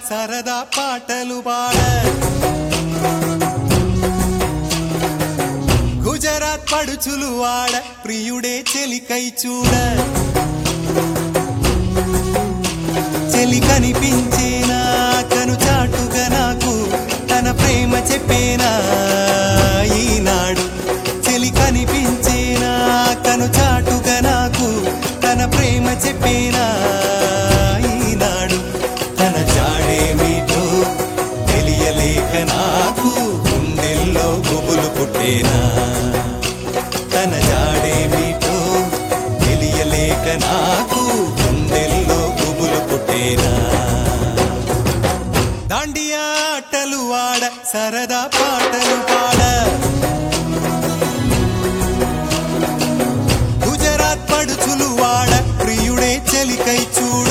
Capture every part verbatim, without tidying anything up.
సరదా పాటలు పాడ గుజరాత్ పడుచులు వాడ ప్రియుడే చెలికై చూడ చెలి కనిపించేనా కను చాటుగా నాకు తన ప్రేమ చెప్పేనా ఈనాడు చెలి కనిపించేనా కను చాటుగా నాకు తన ప్రేమ చెప్పేనా ఈనాడు తన జాడేమిటో తెలియలేక నాకు గుండెల్లో గుబులు పుట్టేనా తన జాడేమిటో తెలియలేక నాకు గుండెల్లో గుబులు పుట్టేనా దాండియా ఆటలు వాడ సరదా పాటలు పాడ గుజరాత్ పడుచులు వాడ ప్రియుడే చెలికై చూడ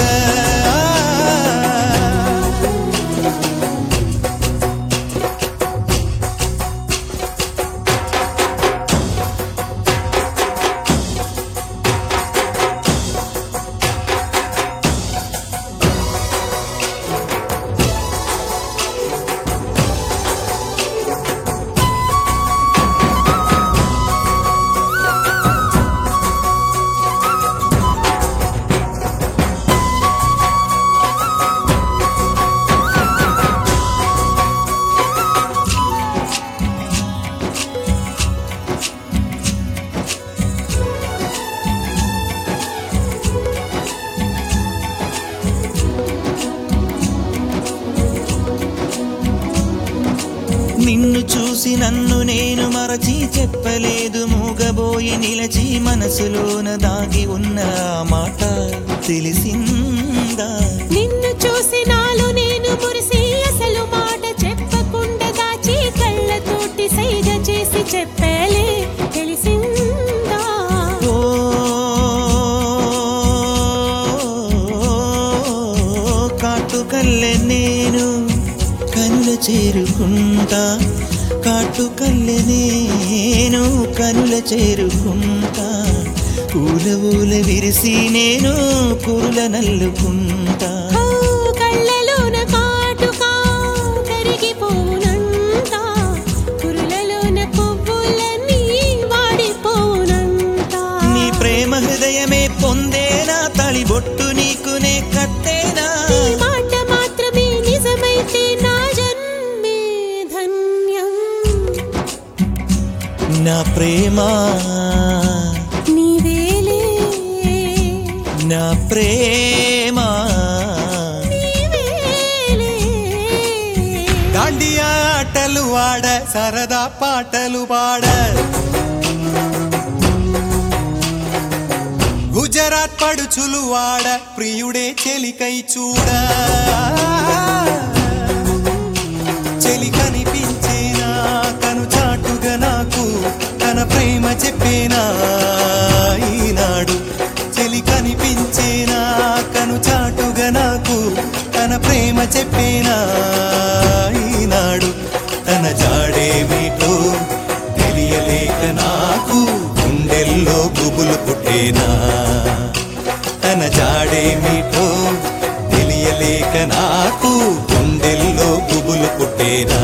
నిన్ను చూసి నన్ను నేను మరచి చెప్పలేదు మూగబోయి నిలచి మనసులోన దాగి ఉన్న మాట తెలిసిందా నిన్ను చూసి నాలో నేను మురిసి అసలు మాట చెప్పకుండా దాచి కళ్ళతోటి సైగ చేసి చెప్పలే తెలిసిందా ఓ కాటుకల్లె నేను కనుల చేరుకుంటా కాటుకల్లె నేను కనుల చేరుకుంటా పూల ఊల విరిసి నేను కురుల నల్లుకుంటా ఓ కళ్ళలోన కాటుకా కరిగిపోనంతా కురులలోన పువ్వులన్నీ వాడిపోనంతా నీ ప్రేమ హృదయమే పొందేనా తళిబొట్టు నీకునే కట్టేనా ఈ మాట మాత్రమే నిజమైతే నా జన్మే ధన్యం నా ప్రేమ నీవేలే నా ప్రేమ నీవేలే దాండియా ఆటలు వాడ సరదా పాటలు పాడ గుజరాత్ పడుచులు వాడ ప్రియుడే చెలికై చూడ చెలి కనిపించేనా కను చాటుగా నాకు తన ప్రేమ చెప్పేనా ఈనాడు చెలి కనిపించేనా కను చాటుగా నాకు తన ప్రేమ చెప్పేనా ఈనాడు తన జాడేమిటో తెలియలేక నాకు గుండెల్లో గుబులు పుట్టేనా తన జాడేమిటో తెలియలేక నాకు గుండెల్లో గుబులు పుట్టేనా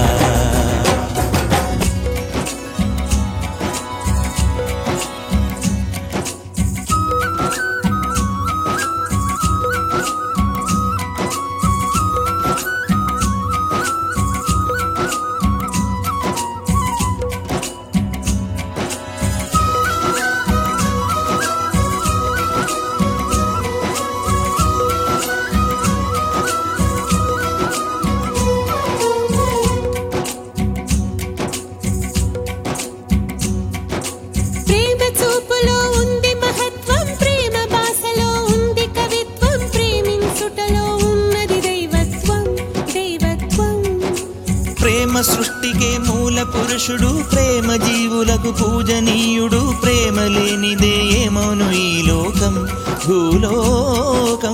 ప్రేమ చూపులో ఉంది మహత్వం ప్రేమ భాషలో ఉంది కవిత్వం ప్రేమించుటలో ఉన్నది దైవత్వం దైవత్వం ప్రేమ సృష్టికే మూల పురుషుడు ప్రేమ జీవులకు పూజనీయుడు ప్రేమ లేనిదే ఏమోను ఈ లోకం భూలోకం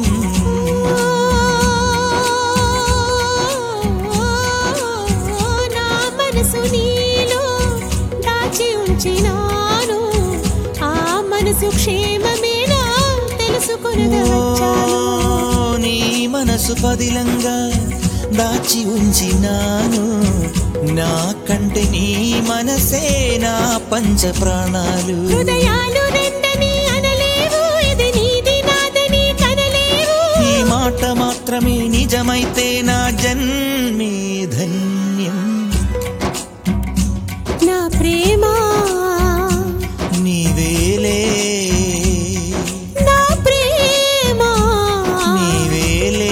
నా మనసు నీలో దాచి ఉంచినాను ఆ మనసు క్షేమమేనా తెలుసుకొనగా వచ్చాను నీ మనసు పదిలంగా దాచి ఉంచినాను నా కంటే నీ మనసే నా పంచ ప్రాణాలు హృదయాలు రెండని అనలేవు ఇది నీది నాదని కనలేవు ఈ మాట మాత్రమే నిజమైతే నా జన్మే ధన్యం నా ప్రేమ నీవేలే నా ప్రేమ నీవేలే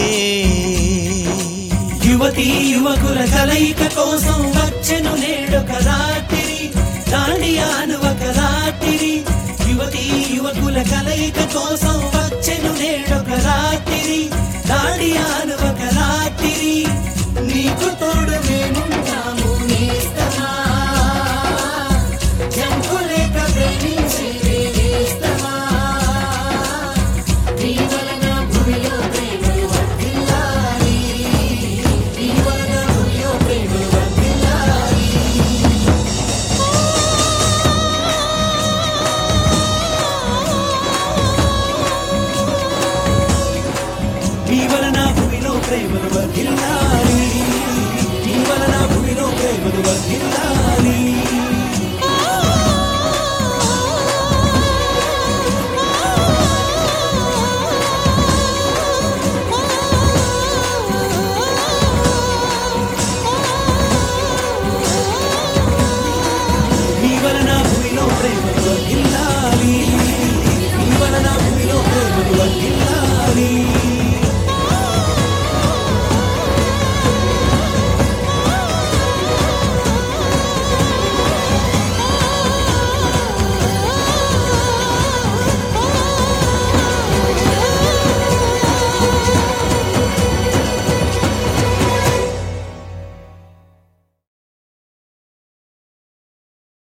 యువతి యువకుల కలయిక కోసం వచ్చెను నేడొక రాత్రి దాండియాను ఒక రాత్రి యువతి యువకుల కలయిక కోసం వచ్చెను నేడొక రాత్రి దాండియాను ఒక రాత్రి నీకు తోడు మేముంటాము నేస్తమా జంకులేక ప్రేమించి నేస్తమా నీ వలన భూమిలో ప్రేమలు వర్ధిల్లాలి నీ వలన భూమిలో ప్రేమలు వర్ధిల్లాలి నీ వలన భూమిలో ప్రేమలు వర్ధిల్లాలి నీ వలన భూమిలో ప్రేమలు వర్ధిల్లాలి